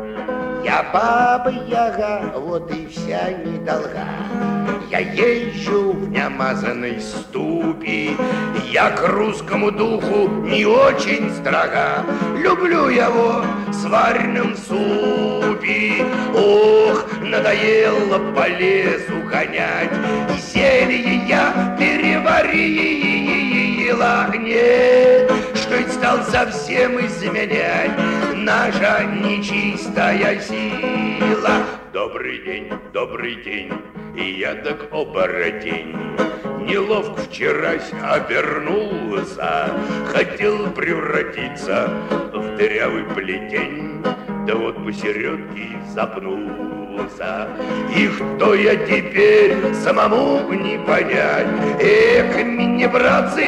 Я баба-яга, вот и вся недолга. Я езжу в неомазанной ступе, я к русскому духу не очень строга. Люблю его в сваренном супе. Ох, надоело по лесу гонять, и зелье я переварила. Нет, что ведь стал совсем изменять наша нечистая сила. Добрый день, и я так оборотень. Неловко вчерась обернулся, хотел превратиться в дырявый плетень, да вот посередке запнулся. И кто я теперь, самому не понять. Эх, меня, братцы,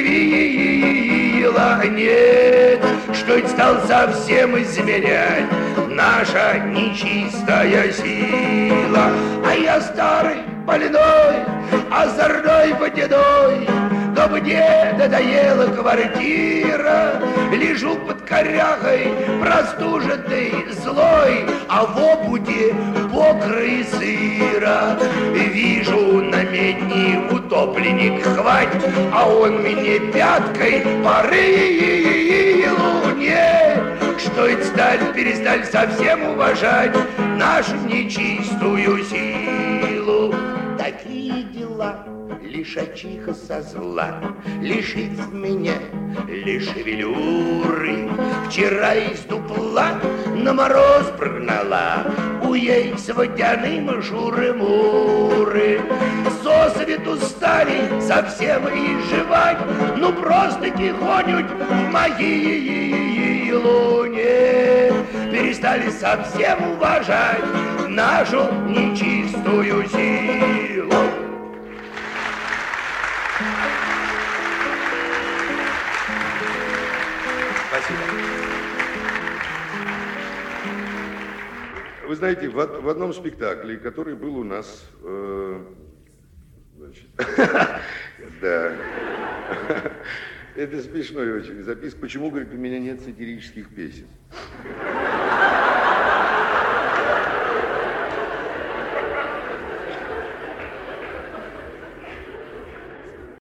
скривила. Нет, что ведь стал совсем изменять наша нечистая сила. А я старый, больной, озорной водяной, но мне надоела квартира. Лежу под корягой, простуженный, злой, а в обуде мокрый сыра. Вижу на медне утопленник хватит, а он мне пяткой порылу. Нет, что ведь перестали совсем уважать нашу нечистую силу. Такие дела лишачиха со зла лишить меня лишь шевелюры. Вчера из дупла на мороз прогнала у ей с водяным шуры-муры. Сосвету стали совсем изживать, ну просто тихонють в могилу. Нет, перестали совсем уважать нашу нечистую силу. Спасибо. Вы знаете, в одном спектакле, который был у нас, значит, да, это смешной очень записка. Почему, говорит, у меня нет сатирических песен?